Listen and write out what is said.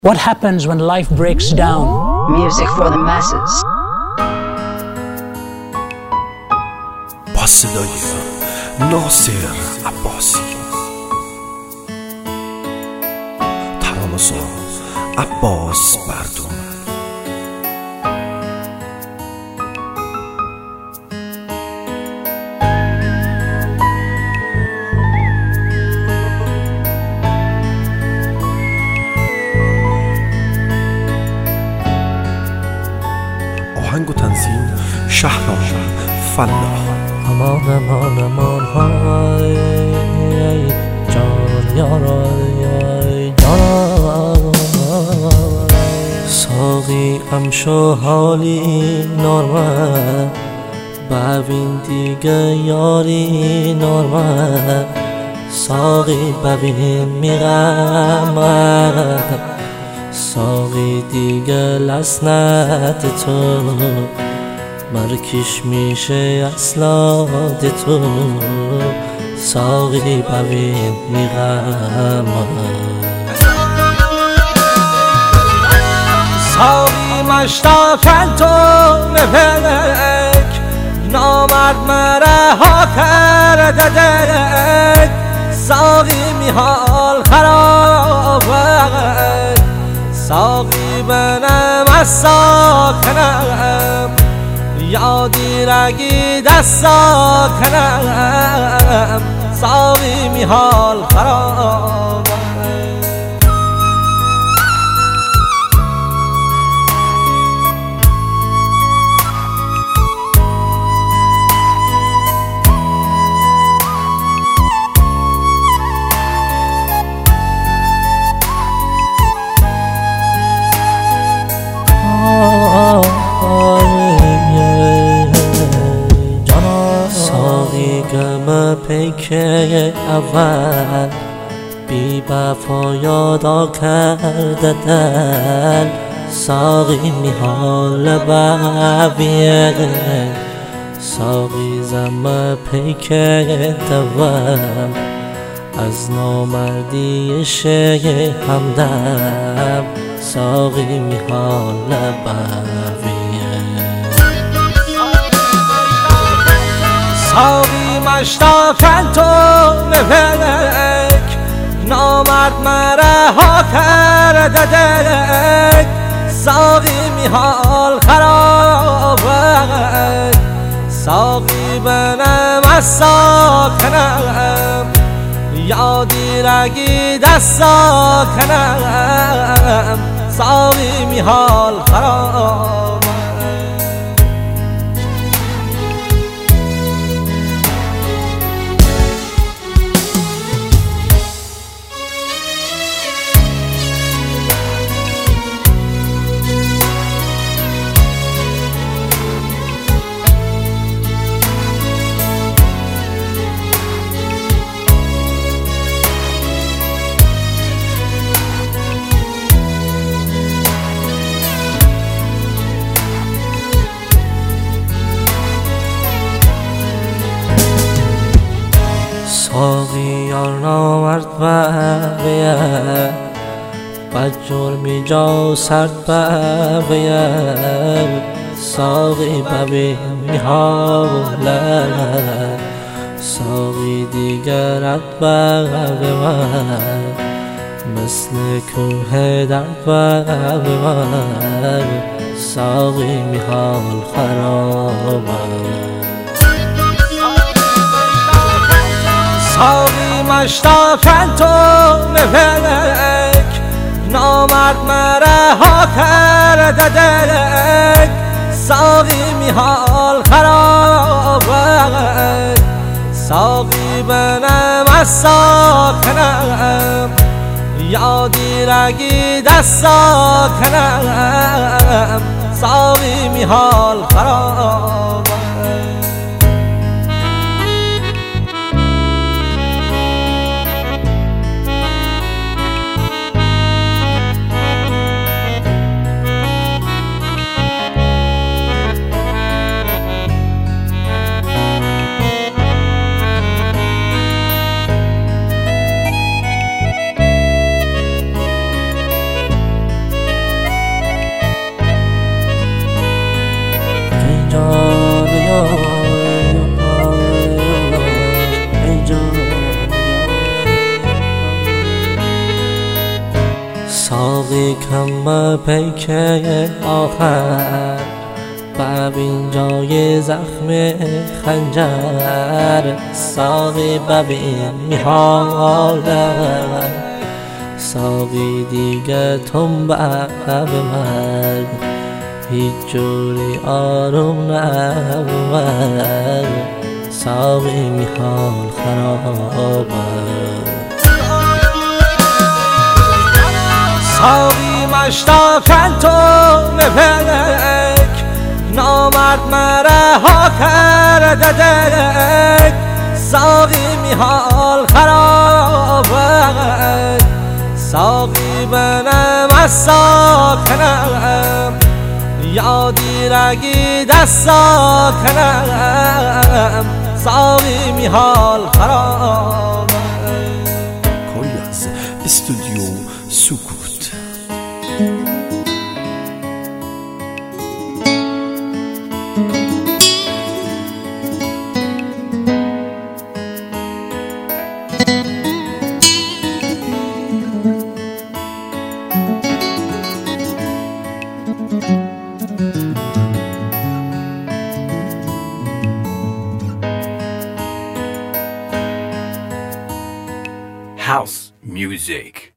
What happens when life breaks down? Music for the masses. با صدای ناصر عباسی، ترانه‌ساز عباس بردون. آهنگ و تنظیم شهرام فلاح. امان امان امان های جان یارای جان ساقی امشو حالی نورمه ببین دیگه یاری نورمه ساقی ببین میغمه ساقی دیگه لسنت تو مرکش میشه اصلات تو ساقی ببین میغم ساقی مشتاقن تو نپلک نامرد مرها کرده دلک ساقی میحال خرابه ساقی بنم از ساکنم یادی رگی دستا کنم ساقی میحال خراب گم پیکه اول بی بفا یادا کرده دل ساقی میحال ببیه ساقی زم پیکه دوم از نامردی شه همدم ساقی میحال ببیه ساقی مشتاقن تو نپلک نامرد مرها کرده دلک ساقی میحال خرابه ساقی بنم از ساکنم یادی رگی دستا کنم ساقی میحال خرابه ساقی یار نامرد ببیه بد جرمی جا سرد ببیه ساقی ببین میحاله ساقی دیگرت ببیه مثل کوه درد ببیه ساقی میحال خرابه ساقی مشتاقن تو نپلک نامرد مرها کرده دلک ساقی میحال خرابه ساقی بنم از ساکنم یادی رگی دستا کنم ساقی میحال خرابه ساقی کم پیک آخر ببین جای زخم خنجر ساقی ببین میحالم ساقی دیگه تنبه به من هیچ جوری آروم نبود ساقی میحال خرابه ساقی مشتاقن تو نپک نامرد مرها کرده دک ساقی میحال خرابه ساقی بنم از ساکنم یادی رگی دست ساکنم ساقی میحال خرابه Koyaz استودیو سکوت House music.